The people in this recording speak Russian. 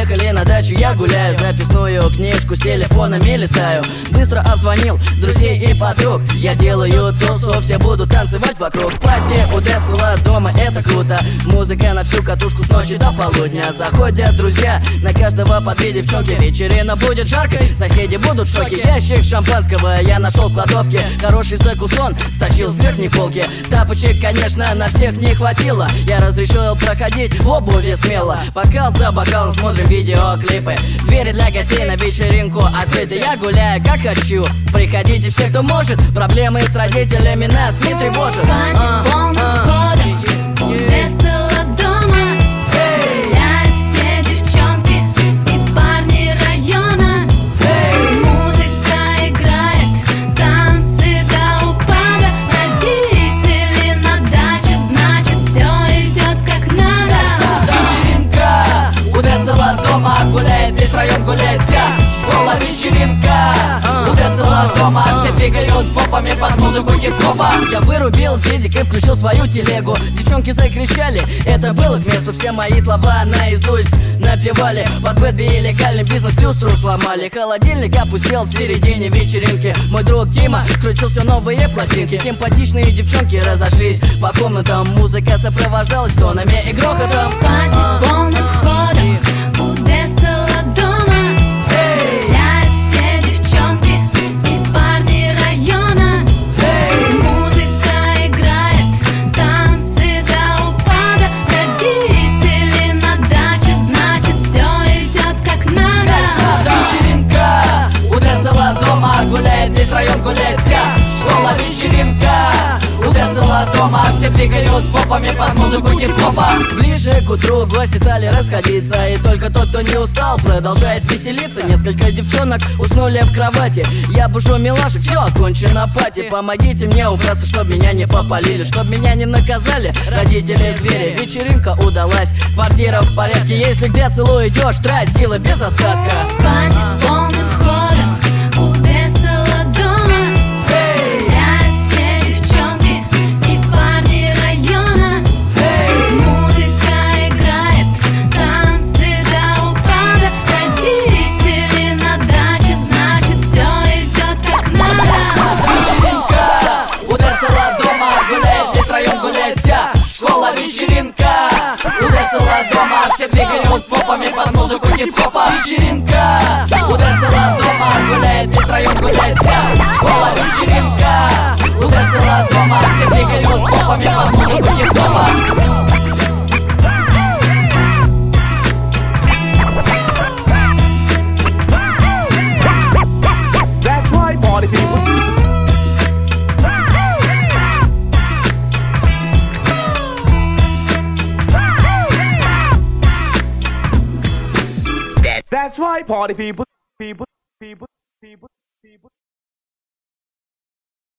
Приехали на дачу, я гуляю, записную книжку с телефонами листаю. Быстро обзвонил друзей и подруг, я делаю тусу, все будут танцевать вокруг. Пати у Децела дома, это круто. Музыка на всю катушку с ночи до полудня. Заходят друзья, на каждого по две девчонки. Вечерина будет жаркой, соседи будут в шоке. Ящик шампанского я нашел в кладовке. Хороший закусон стащил с верхней полки. Тапочек, конечно, на всех не хватило. Я разрешил проходить в обуви смело. Бокал за бокалом смотрим видеоклипы. Двери для гостей на вечеринку открыты. Я гуляю как хочу, приходите все, кто может. Проблемы с родителями нас не тревожат. Пати полным ходом у Децела дома. Гуляют все девчонки и парни района. Музыка играет, танцы до упада. Родители на даче, значит все идет как надо. Вечеринка у Децела дома, гуляет весь район, гуляет вся школа. Вечеринка у Децела дома, все двигают попами под музыку хип-хопа. Я вырубил дедик и включил свою телегу. Девчонки закричали, это было к месту. Все мои слова наизусть напевали. Под бэт били легальный бизнес, люстру сломали. Холодильник опустел в середине вечеринки. Мой друг Тима крутил все новые пластинки. Симпатичные девчонки разошлись по комнатам. Музыка сопровождалась тонами и грохотом. Пати полным ходом у Децела дома. Гуляют все девчонки и парни района. Музыка играет, танцы до упада. Родители на даче, значит все идет как надо. Вечеринка у Децела дома, гуляет весь район, гуляет вся школа. Вечеринка у Децела дома, все двигают попами под музыку хип-хопа. Ближе к утру гости стали расходиться, и только тот, кто не устал, продолжает веселиться. Несколько девчонок уснули в кровати. Я бушу милашек, все окончено пати. Помогите мне убраться, чтоб меня не попалили, чтоб меня не наказали родители звери. Вечеринка удалась, квартира в порядке. Если к Децелу идешь, трать силы без остатка. Пати полным ходом у Децела дома. Гуляют все девчонки и парни района. Музыка играет, танцы до упада. Родители на даче, значит все идет как надо. Вечеринка у Децела дома, гуляет весь район, гуляет вся школа. Вечеринка у Децела дома, все двигают попами под музыку хип-хопа. Вечеринка у Децела дома, гуляет весь район, гуляет вся школа. Вечеринка у Децела дома, все двигают попами под музыку хип-хопа. That's right, party people. That's right, party people. People.